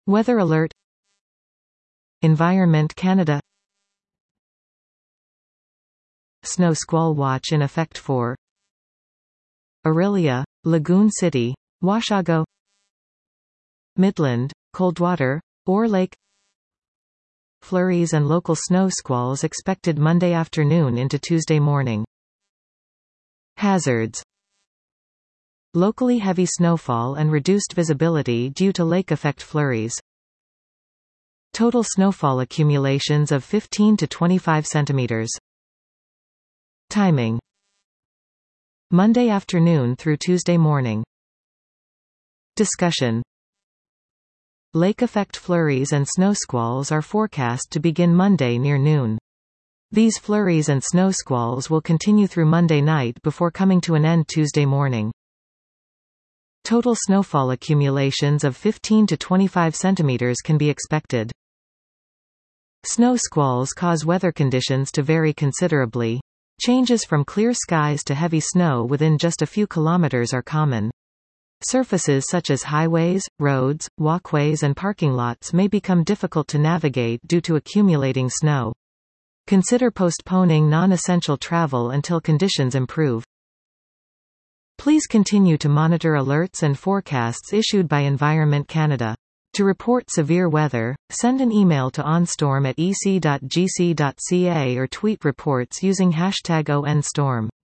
Weather alert. Environment Canada. Snow squall watch in effect for Orillia, Lagoon City, Washago, Midland, Coldwater, Orr Lake. Flurries and local snow squalls expected Monday afternoon into Tuesday morning. Hazards. Locally heavy snowfall and reduced visibility due to lake effect flurries. Total snowfall accumulations of 15 to 25 centimeters. Timing. Monday afternoon through Tuesday morning. Discussion. Lake effect flurries and snow squalls are forecast to begin Monday near noon. These flurries and snow squalls will continue through Monday night before coming to an end Tuesday morning. Total snowfall accumulations of 15 to 25 centimeters can be expected. Snow squalls cause weather conditions to vary considerably. Changes from clear skies to heavy snow within just a few kilometers are common. Surfaces such as highways, roads, walkways and parking lots may become difficult to navigate due to accumulating snow. Consider postponing non-essential travel until conditions improve. Please continue to monitor alerts and forecasts issued by Environment Canada. To report severe weather, send an email to onstorm@ec.gc.ca or tweet reports using #ONStorm.